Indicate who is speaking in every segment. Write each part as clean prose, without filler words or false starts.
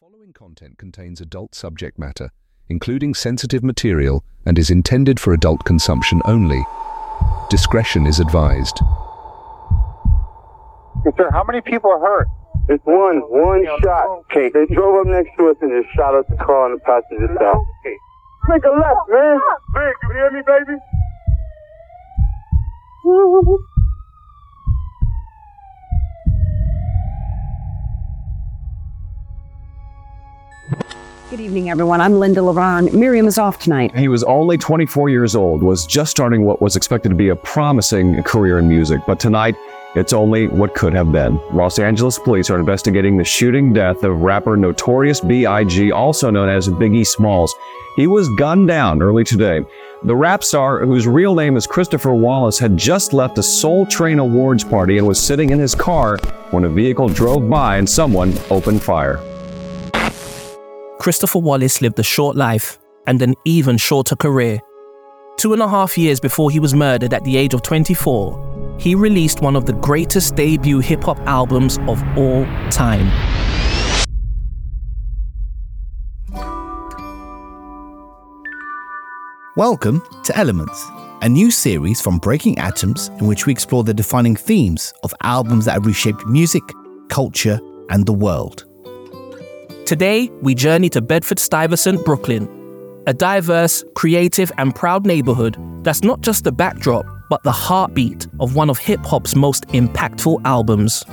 Speaker 1: following content contains adult subject matter, including sensitive material, and is intended for adult consumption only. Discretion is advised.
Speaker 2: Yes, sir. How many people are hurt?
Speaker 3: It's one shot. Okay, they drove up next to us and just shot us the car on the passenger side.
Speaker 2: Okay. Take a left, man. Big, you hear me, baby?
Speaker 4: Good evening, everyone. I'm Linda LeBron. Miriam is off tonight.
Speaker 5: He was only 24 years old, was just starting what was expected to be a promising career in music. But tonight, it's only what could have been. Los Angeles police are investigating the shooting death of rapper Notorious B.I.G., also known as Biggie Smalls. He was gunned down early today. The rap star, whose real name is Christopher Wallace, had just left a Soul Train Awards party and was sitting in his car when a vehicle drove by and someone opened fire.
Speaker 6: Christopher Wallace lived a short life and an even shorter career. 2.5 years before he was murdered at the age of 24, he released one of the greatest debut hip-hop albums of all time.
Speaker 7: Welcome to Elements, a new series from Breaking Atoms in which we explore the defining themes of albums that have reshaped music, culture, and the world.
Speaker 6: Today, we journey to Bedford-Stuyvesant, Brooklyn, a diverse, creative, and proud neighborhood that's not just the backdrop, but the heartbeat of one of hip-hop's most impactful albums.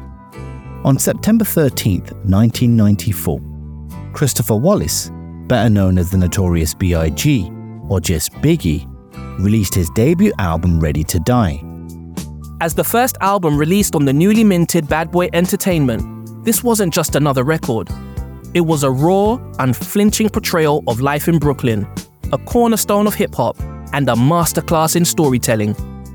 Speaker 7: On September 13th, 1994, Christopher Wallace, better known as the Notorious B.I.G., or just Biggie, released his debut album Ready to Die.
Speaker 6: As the first album released on the newly minted Bad Boy Entertainment, this wasn't just another record. It was a raw, unflinching portrayal of life in Brooklyn, a cornerstone of hip-hop, and a masterclass in storytelling.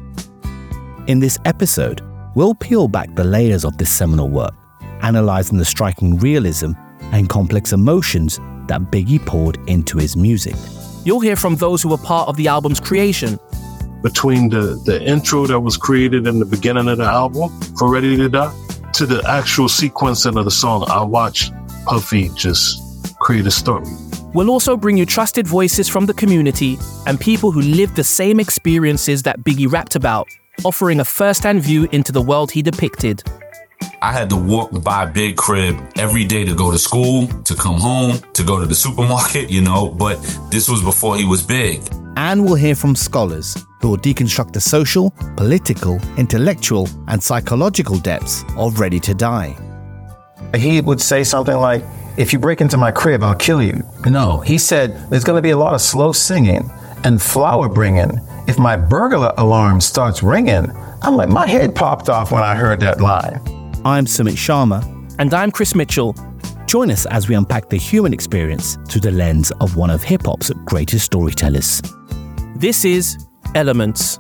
Speaker 7: In this episode, we'll peel back the layers of this seminal work, analysing the striking realism and complex emotions that Biggie poured into his music.
Speaker 6: You'll hear from those who were part of the album's creation.
Speaker 8: Between the intro that was created in the beginning of the album for Ready to Die to the actual sequencing of the song, I watched Puffy just create a story.
Speaker 6: We'll also bring you trusted voices from the community and people who lived the same experiences that Biggie rapped about, offering a first-hand view into the world he depicted.
Speaker 9: I had to walk by Big Crib every day to go to school, to come home, to go to the supermarket, but this was before he was big.
Speaker 7: And we'll hear from scholars who will deconstruct the social, political, intellectual, and psychological depths of Ready to Die.
Speaker 10: He would say something like, if you break into my crib, I'll kill you. No, he said, there's going to be a lot of slow singing and flower bringing. If my burglar alarm starts ringing, I'm like, my head popped off when I heard that line.
Speaker 7: I'm Sumit Sharma.
Speaker 6: And I'm Chris Mitchell.
Speaker 7: Join us as we unpack the human experience through the lens of one of hip-hop's greatest storytellers.
Speaker 6: This is Elements.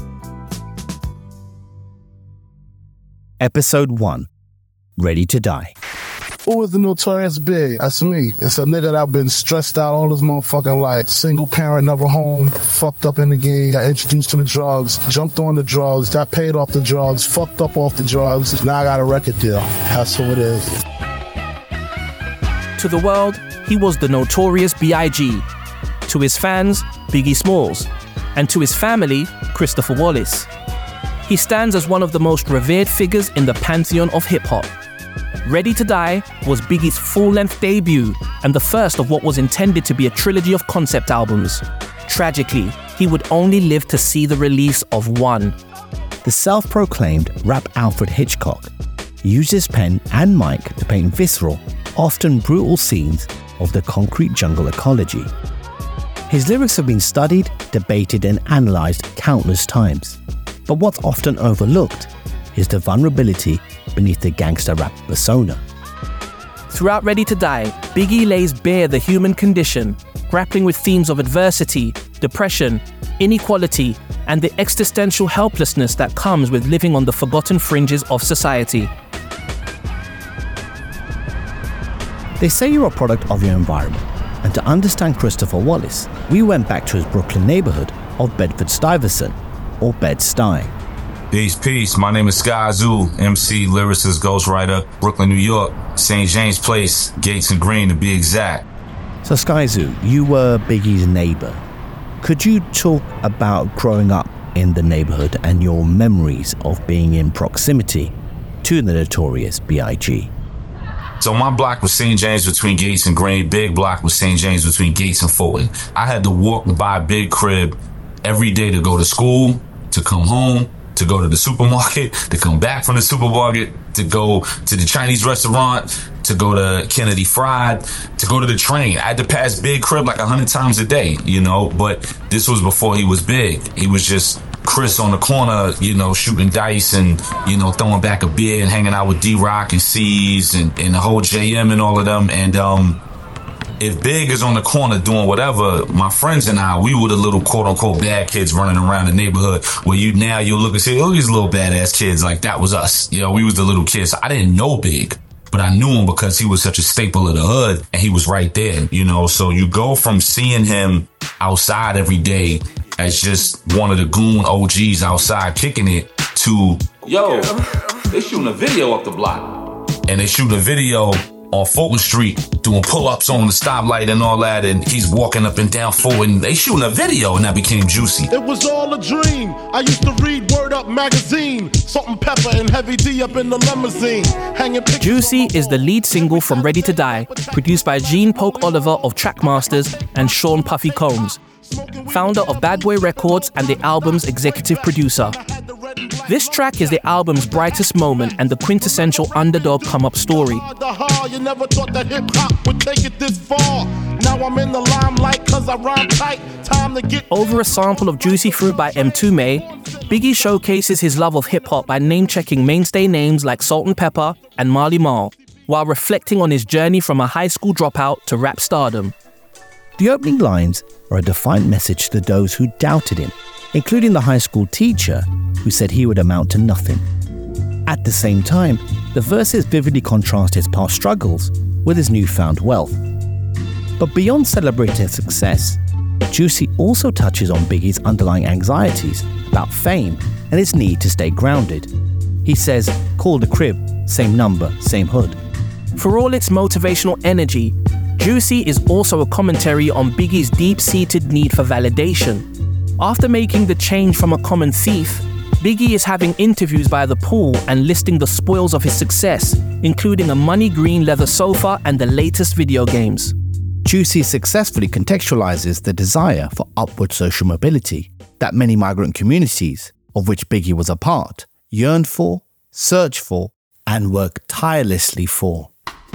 Speaker 7: Episode 1. Ready to Die.
Speaker 11: Who is the Notorious Big? That's me. It's a nigga that been stressed out all his motherfucking life. Single parent, never home, fucked up in the game, got introduced to the drugs, jumped on the drugs, got paid off the drugs, fucked up off the drugs. Now I got a record deal. That's who it is.
Speaker 6: To the world, he was the Notorious B.I.G. To his fans, Biggie Smalls. And to his family, Christopher Wallace. He stands as one of the most revered figures in the pantheon of hip-hop. Ready to Die was Biggie's full-length debut and the first of what was intended to be a trilogy of concept albums. Tragically, he would only live to see the release of one.
Speaker 7: The self-proclaimed rap Alfred Hitchcock used his pen and mic to paint visceral, often brutal scenes of the concrete jungle ecology. His lyrics have been studied, debated, and analysed countless times. But what's often overlooked is the vulnerability beneath the gangster rap persona.
Speaker 6: Throughout Ready to Die, Biggie lays bare the human condition, grappling with themes of adversity, depression, inequality, and the existential helplessness that comes with living on the forgotten fringes of society.
Speaker 7: They say you're a product of your environment, and to understand Christopher Wallace, we went back to his Brooklyn neighborhood of Bedford-Stuyvesant, or Bed-Stuy.
Speaker 9: Peace. My name is Sky Azul, MC, lyricist, ghostwriter, Brooklyn, New York. St. James Place, Gates and Green to be exact.
Speaker 7: So Skyzoo, you were Biggie's neighbor. Could you talk about growing up in the neighborhood and your memories of being in proximity to the notorious B.I.G.?
Speaker 9: So my block was St. James between Gates and Green. Big block was St. James between Gates and Fulton. I had to walk by Big Crib every day to go to school, to come home, to go to the supermarket, to come back from the supermarket, to go to the Chinese restaurant, to go to Kennedy Fried, to go to the train. I had to pass Big Crib like 100 times a day, you know, but this was before he was big. He was just Chris on the corner, you know, shooting dice and, you know, throwing back a beer and hanging out with D-Rock and C's and the whole JM and all of them. And if Big is on the corner doing whatever, my friends and I, we were the little quote-unquote bad kids running around the neighborhood where you'll look and say, oh, these little badass kids. Like, that was us. You know, we was the little kids. I didn't know Big, but I knew him because he was such a staple of the hood and he was right there, you know. So you go from seeing him outside every day as just one of the goon OGs outside kicking it to, yo, they shooting a video up the block. And they shooting a video on Fulton Street doing pull-ups on the stoplight and all that, and he's walking up and down Fulton. They shooting a video, and that became Juicy.
Speaker 12: It was all a dream. I used to read Word Up magazine, Salt and Pepper and Heavy D up in the limousine.
Speaker 6: Juicy is the lead single from Ready to Die, produced by Gene Polk Oliver of Trackmasters and Sean Puffy Combs, founder of Bad Boy Records and the album's executive producer. This track is the album's brightest moment and the quintessential underdog come-up story.
Speaker 12: You never thought that hip-hop would take it this far. Now I'm in the limelight cause I rhyme tight. Time to get...
Speaker 6: Over a sample of Juicy Fruit by M2May, Biggie showcases his love of hip-hop by name-checking mainstay names like Salt and Pepper and Marley Marl, while reflecting on his journey from a high school dropout to rap stardom.
Speaker 7: The opening lines are a defiant message to those who doubted him, including the high school teacher who said he would amount to nothing. At the same time, the verses vividly contrast his past struggles with his newfound wealth. But beyond celebrating success, Juicy also touches on Biggie's underlying anxieties about fame and his need to stay grounded. He says, call the crib, same number, same hood.
Speaker 6: For all its motivational energy, Juicy is also a commentary on Biggie's deep-seated need for validation. After making the change from a common thief, Biggie is having interviews by the pool and listing the spoils of his success, including a money green leather sofa and the latest video games.
Speaker 7: Juicy successfully contextualizes the desire for upward social mobility that many migrant communities, of which Biggie was a part, yearned for, searched for, and worked tirelessly for.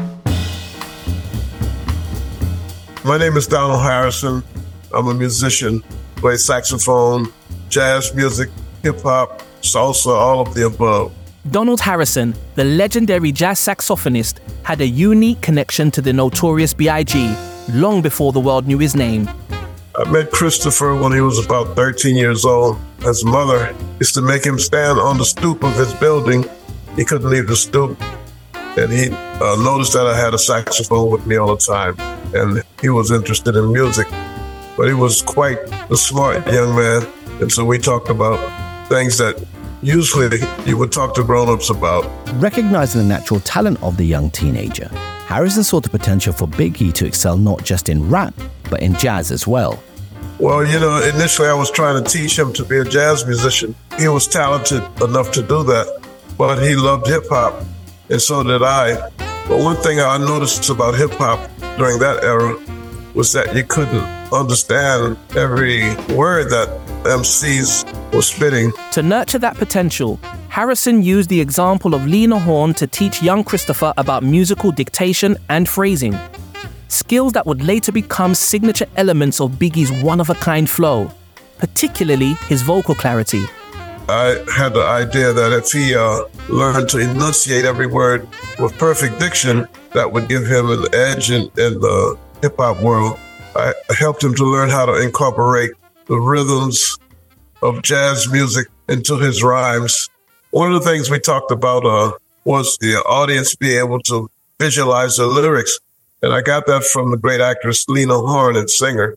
Speaker 13: My name is Donald Harrison. I'm a musician, play saxophone, jazz music, hip-hop, salsa, all of the above.
Speaker 6: Donald Harrison, the legendary jazz saxophonist, had a unique connection to the notorious B.I.G. long before the world knew his name.
Speaker 13: I met Christopher when he was about 13 years old. His mother used to make him stand on the stoop of his building. He couldn't leave the stoop. And he noticed that I had a saxophone with me all the time. And he was interested in music. But he was quite a smart young man. And so we talked about things that usually you would talk to grown-ups about.
Speaker 7: Recognizing the natural talent of the young teenager, Harrison saw the potential for Biggie to excel not just in rap, but in jazz as well.
Speaker 13: Well, you know, initially I was trying to teach him to be a jazz musician. He was talented enough to do that, but he loved hip-hop, and so did I. But one thing I noticed about hip-hop during that era was that you couldn't understand every word that MCs were spitting.
Speaker 6: To nurture that potential, Harrison used the example of Lena Horne to teach young Christopher about musical dictation and phrasing, skills that would later become signature elements of Biggie's one-of-a-kind flow, particularly his vocal clarity.
Speaker 13: I had the idea that if he learned to enunciate every word with perfect diction, that would give him an edge in the hip-hop world. I helped him to learn how to incorporate the rhythms of jazz music into his rhymes. One of the things we talked about was the audience being able to visualize the lyrics. And I got that from the great actress Lena Horne and singer.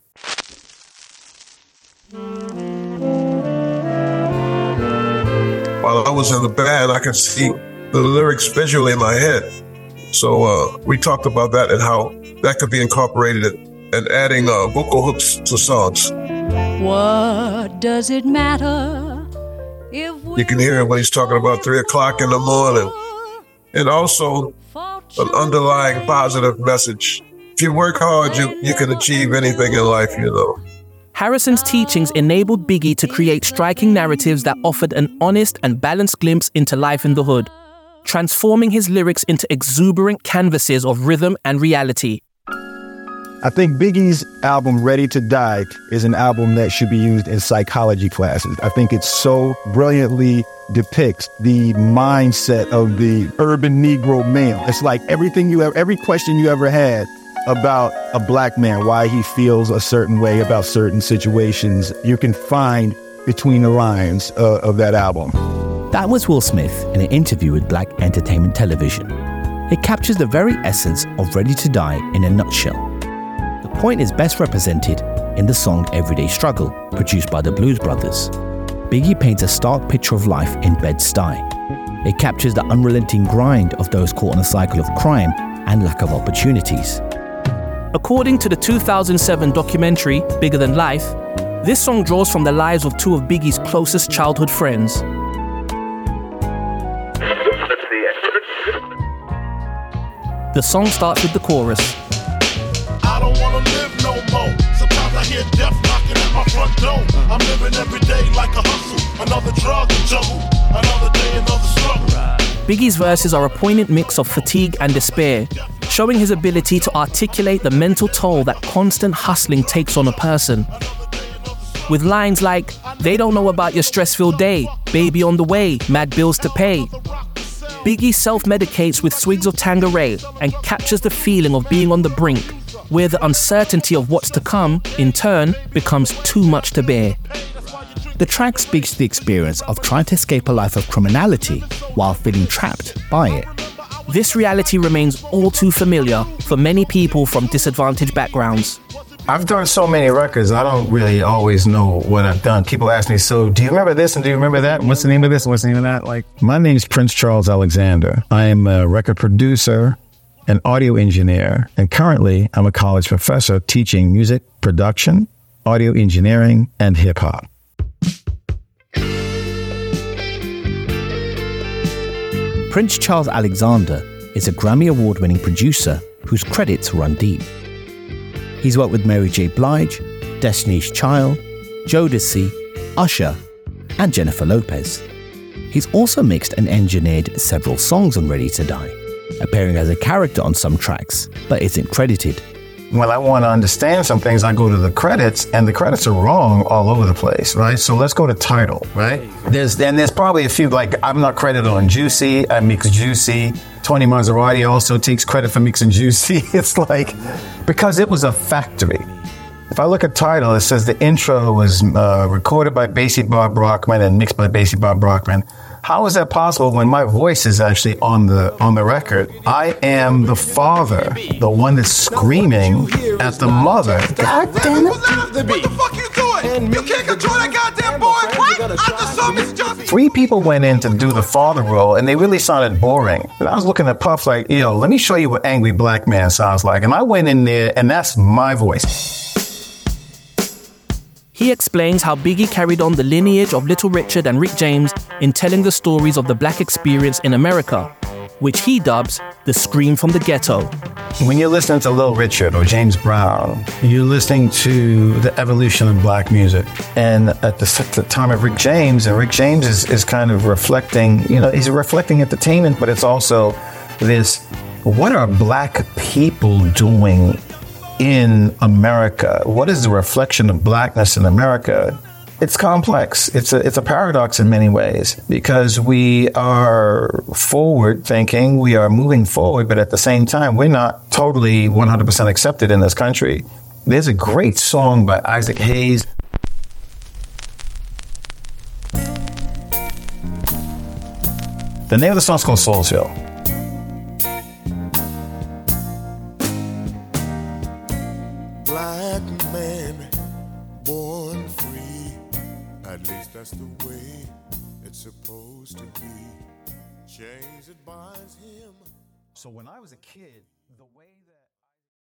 Speaker 13: While I was in the band, I could see the lyrics visually in my head. So we talked about that and how that could be incorporated and adding vocal hooks to songs.
Speaker 14: What does it matter if
Speaker 13: you can hear him when he's talking about 3 o'clock in the morning. And also an underlying positive message. If you work hard, you can achieve anything in life, you know.
Speaker 6: Harrison's teachings enabled Biggie to create striking narratives that offered an honest and balanced glimpse into life in the hood, transforming his lyrics into exuberant canvases of rhythm and reality.
Speaker 15: I think Biggie's album, Ready to Die, is an album that should be used in psychology classes. I think it so brilliantly depicts the mindset of the urban Negro male. It's like every question you ever had about a black man, why he feels a certain way about certain situations, you can find between the lines of that album.
Speaker 7: That was Will Smith in an interview with Black Entertainment Television. It captures the very essence of Ready to Die in a nutshell. The point is best represented in the song Everyday Struggle, produced by the Blues Brothers. Biggie paints a stark picture of life in Bed-Stuy. It captures the unrelenting grind of those caught in a cycle of crime and lack of opportunities.
Speaker 6: According to the 2007 documentary, Bigger Than Life, this song draws from the lives of two of Biggie's closest childhood friends. The song starts with the chorus.
Speaker 12: I don't wanna live no more. Sometimes I hear death knocking at my front door. I'm living every day like a hustle. Another drug to juggle. Another day, another struggle.
Speaker 6: Biggie's verses are a poignant mix of fatigue and despair, showing his ability to articulate the mental toll that constant hustling takes on a person. With lines like, "They don't know about your stress-filled day, baby on the way, mad bills to pay." Biggie self-medicates with swigs of Tanqueray and captures the feeling of being on the brink, where the uncertainty of what's to come, in turn, becomes too much to bear.
Speaker 7: The track speaks to the experience of trying to escape a life of criminality while feeling trapped by it.
Speaker 6: This reality remains all too familiar for many people from disadvantaged backgrounds.
Speaker 10: I've done so many records, I don't really always know what I've done. People ask me, so do you remember this and do you remember that? And what's the name of this and what's the name of that? Like, my name's Prince Charles Alexander. I am a record producer, an audio engineer, and currently I'm a college professor teaching music production, audio engineering, and hip hop.
Speaker 7: Prince Charles Alexander is a Grammy Award-winning producer whose credits run deep. He's worked with Mary J. Blige, Destiny's Child, Jodeci, Usher, and Jennifer Lopez. He's also mixed and engineered several songs on Ready to Die, appearing as a character on some tracks, but isn't credited.
Speaker 10: When I want to understand some things, I go to the credits, and the credits are wrong all over the place, right? So let's go to title, right? There's probably a few, like, I'm not credited on Juicy, I mix Juicy. Tony Maserati also takes credit for mixing Juicy. It's like, because it was a factory. If I look at title, it says the intro was recorded by Basie Bob Brockman and mixed by Basie Bob Brockman. How is that possible when my voice is actually on the record? I am the father, the one that's screaming at the mother. God damn it.
Speaker 12: What the fuck you doing? You can't control that goddamn boy. What? I just saw Miss Johnson.
Speaker 10: 3 people went in to do the father role, and they really sounded boring. And I was looking at Puff like, yo, let me show you what angry black man sounds like. And I went in there, and that's my voice.
Speaker 6: He explains how Biggie carried on the lineage of Little Richard and Rick James in telling the stories of the black experience in America, which he dubs the scream from the ghetto.
Speaker 10: When you're listening to Little Richard or James Brown, you're listening to the evolution of black music. And at the time of Rick James, and Rick James is kind of reflecting, he's reflecting entertainment, but it's also this, what are black people doing in America? What is the reflection of blackness in America? It's complex. It's a paradox in many ways, because we are forward thinking, we are moving forward, but at the same time, we're not totally 100% accepted in this country. There's a great song by Isaac Hayes. The name of the song is called Soulsville.
Speaker 12: That's the way it's supposed to be. Chains that binds him
Speaker 10: So when I was a kid, the way